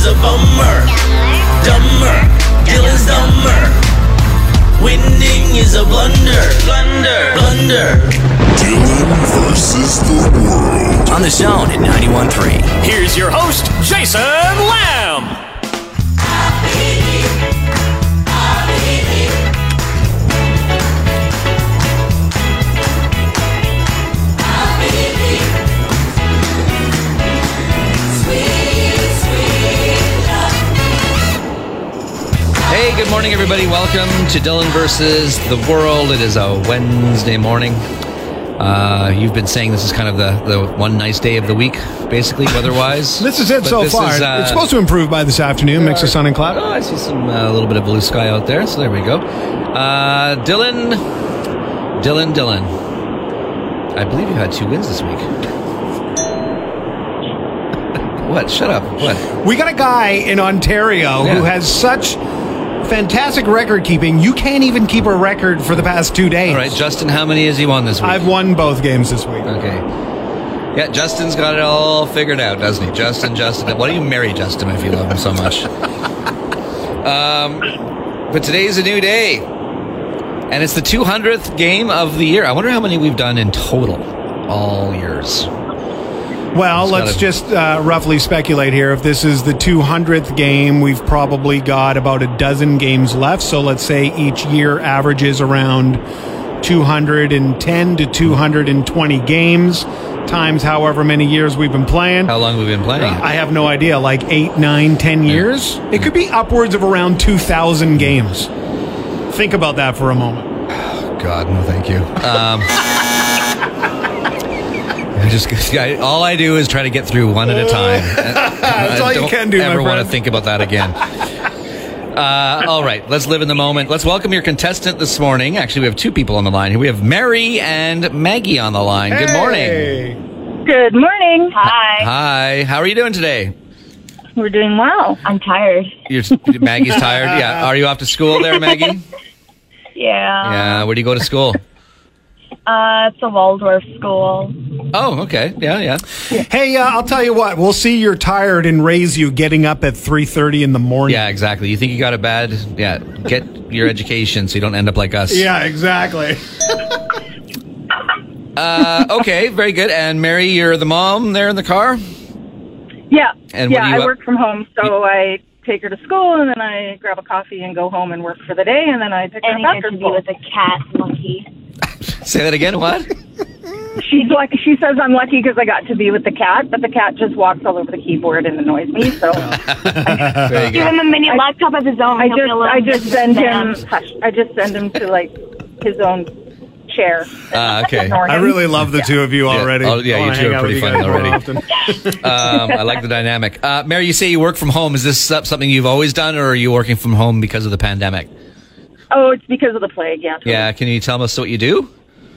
a bummer. Dumber, Dylan's dumber. Winning is a blunder. Blunder. Dylan versus the world. On the Zone at 91.3. Here's your host, Jason Lamb. Hey, good morning, everybody. Welcome to Dylan versus the World. It is a Wednesday morning. You've been saying this is kind of the one nice day of the week, basically, weather-wise. This is it But so this far. is, It's supposed to improve by this afternoon. Mix of sun and cloud. Oh, I see some a little bit of blue sky out there, so there we go. Dylan. I believe you had 2 wins this week. What? Shut up. What? We got a guy in Ontario who has such fantastic record keeping. You can't even keep a record for the past 2 days. All right, Justin, how many has he won this week? I've won both games this week. Okay. Yeah, Justin's got it all figured out, doesn't he? Justin. Why don't you marry Justin if you love him so much? But today's a new day. And it's the 200th game of the year. I wonder how many we've done in total all years. Well, let's just roughly speculate here. If this is the 200th game, we've probably got about a dozen games left. So let's say each year averages around 210 to 220 games, times however many years we've been playing. How long have we been playing? I have no idea, like 8, 9, 10 years? It could be upwards of around 2,000 games. Think about that for a moment. Oh, God, no thank you. All I do is try to get through one at a time. That's all you can do, my friend. I don't ever want to think about that again. All right, let's live in the moment. Let's welcome your contestant this morning. Actually, we have 2 people on the line here. We have Mary and Maggie on the line. Good morning. Good morning. Hi. Hi. How are you doing today? We're doing well. I'm tired. Maggie's tired? Yeah. Are you off to school there, Maggie? Yeah. Yeah. Where do you go to school? It's a Waldorf school. Oh, okay. Yeah. Hey, I'll tell you what. We'll see you're tired and raise you getting up at 3:30 in the morning. Yeah, exactly. You think you got a bad... Yeah, get your education so you don't end up like us. Yeah, exactly. Okay, very good. And Mary, you're the mom there in the car? Yeah. And yeah, I work from home, so I take her to school, and then I grab a coffee and go home and work for the day, and then I pick her up after school. with a cat, monkey. Say that again, what? She's lucky. She says I'm lucky because I got to be with the cat, but the cat just walks all over the keyboard and annoys me. So Give him a mini laptop of his own. I just send him to like his own chair. Okay. I really love the 2 of you already. Oh, yeah, you 2 are pretty funny already. I like the dynamic. Mary, you say you work from home. Is this something you've always done, or are you working from home because of the pandemic? Oh, it's because of the plague, yeah. Totally. Yeah, can you tell us what you do?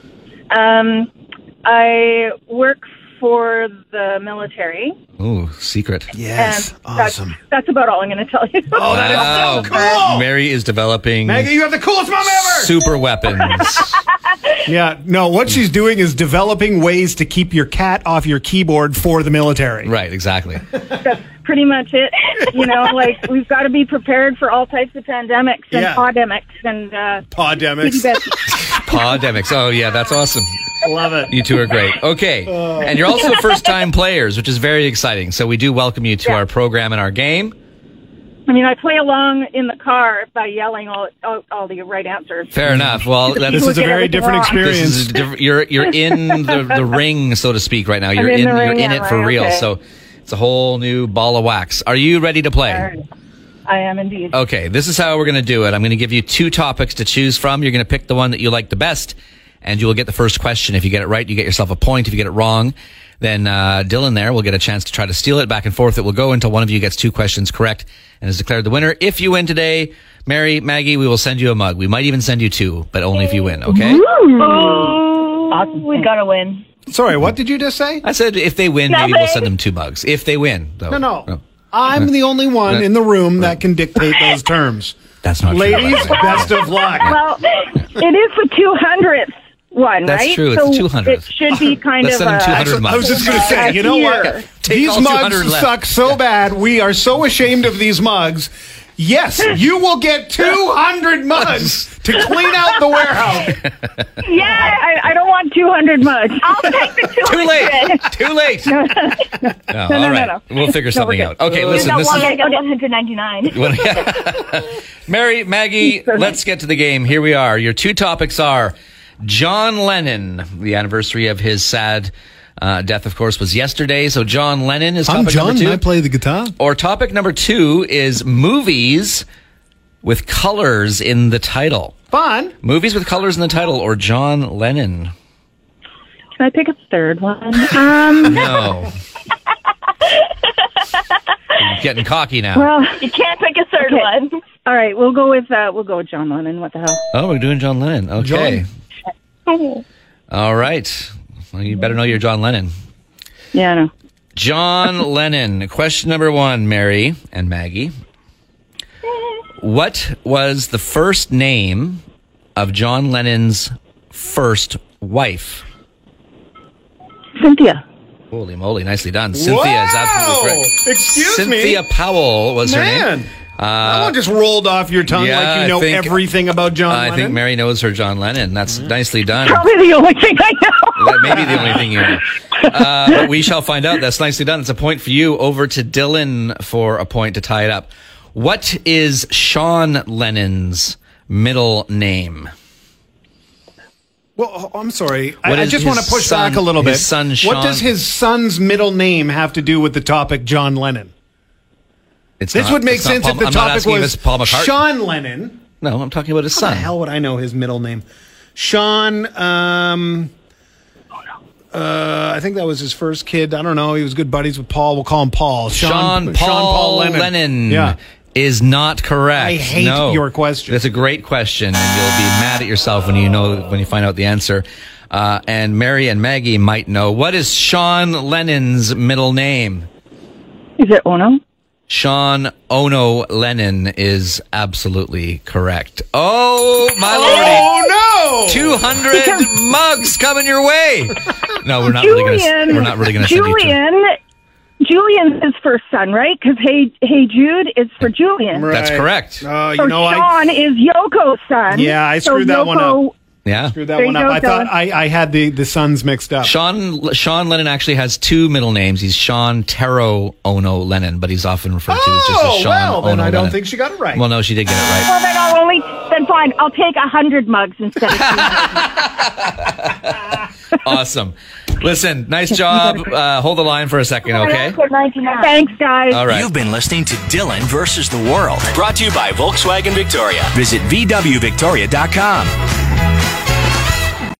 I work for the military. Ooh, secret. Yes, awesome. That's about all I'm going to tell you. Oh, that is so cool. Mary is developing... Maggie, you have the coolest mom ever! Super weapons. Yeah, no, what she's doing is developing ways to keep your cat off your keyboard for the military. Right, exactly. That's pretty much it. You know, like, we've got to be prepared for all types of pandemics and pandemics and... Pandemics. Pandemics. Oh, yeah, that's awesome. Love it. You 2 are great. Okay. And you're also first-time players, which is very exciting. So we do welcome you to our program and our game. I mean, I play along in the car by yelling all the right answers. Fair enough. Well, this is a very different experience. You're in the ring, so to speak, right now. You're in it for real. Okay. So it's a whole new ball of wax. Are you ready to play? Right. I am indeed. Okay. This is how we're going to do it. I'm going to give you 2 topics to choose from. You're going to pick the one that you like the best, and you will get the first question. If you get it right, you get yourself a point. If you get it wrong, then Dylan there will get a chance to try to steal it. Back and forth it will go until one of you gets 2 questions correct and is declared the winner. If you win today, Mary, Maggie, we will send you a mug. We might even send you 2, but only if you win, okay? Awesome. We gotta win. Sorry, what did you just say? I said if they win, maybe we'll send them 2 mugs. If they win, though. No. I'm the only one in the room that can dictate those terms. That's not Ladies, true. best of luck. Well, it is the 200th one, That's right? true. It's so the 200th. It should be kind Less of than 200 Actually, mugs. I was just going to say, you know what? These all 200 mugs left. suck so bad. We are so ashamed of these mugs. Yes, you will get 200 mugs to clean out the warehouse. Yeah, I don't want 200 mugs. I'll take the 200. Too late. No, all right. no. We'll figure something we're out. Okay, listen. This I is go 199. Mary, Maggie. Let's get to the game. Here we are. Your two topics are John Lennon. The anniversary of his sad death, of course, was yesterday. So John Lennon is topic I'm John, number 2. and I play the guitar. Or topic number 2 is movies with colors in the title. Fun. Movies with colors in the title, or John Lennon. Can I pick a third one? No. You're getting cocky now. Well, You can't pick a third one. all right, we'll go with John Lennon. What the hell? Oh, we're doing John Lennon. Okay. All right. Well, you better know you're John Lennon. Yeah, I know. John Lennon. Question number 1, Mary and Maggie. What was the first name of John Lennon's first wife? Cynthia. Holy moly, nicely done. Cynthia is absolutely correct. Excuse me. Cynthia Powell was her name. That one just rolled off your tongue like you know everything about John Lennon. I think Mary knows her John Lennon. That's nicely done. Probably the only thing I know. That may be the only thing you know. But we shall find out. That's nicely done. It's a point for you. Over to Dylan for a point to tie it up. What is Sean Lennon's middle name? Well, I'm sorry. What I is just his want to push son- back a little bit. his son, What Sean- does his son's middle name have to do with the topic John Lennon? This would make sense if the topic was Paul McCartney. Sean Lennon. No, I'm talking about his How son. the hell would I know his middle name? Sean, I think that was his first kid. I don't know. He was good buddies with Paul. We'll call him Paul. Sean Paul Lennon. Yeah. Is not correct. I hate your question. That's a great question, and you'll be mad at yourself when you find out the answer. And Mary and Maggie might know. What is Sean Lennon's middle name? Is it Ono? Sean Ono Lennon is absolutely correct. Oh, my lordy. Oh, no! 200 mugs coming your way. No, we're not really going to send you two. Julian's his first son, right? Because Hey Jude is for Julian. Right. That's correct. So Sean is Yoko's son. Yeah, I screwed that one up. Yeah. Screwed that one up. I thought I had the sons mixed up. Sean Lennon actually has 2 middle names. He's Sean Taro Ono Lennon, but he's often referred to as just as Sean well, then Ono I don't Lennon. think she got it right. Well, no, she did get it right. Well, then fine. I'll take 100 mugs instead of 200. Awesome. Listen, nice job. Hold the line for a second, okay? Thanks, guys. All right. You've been listening to Dylan versus the World. Brought to you by Volkswagen Victoria. Visit VWVictoria.com.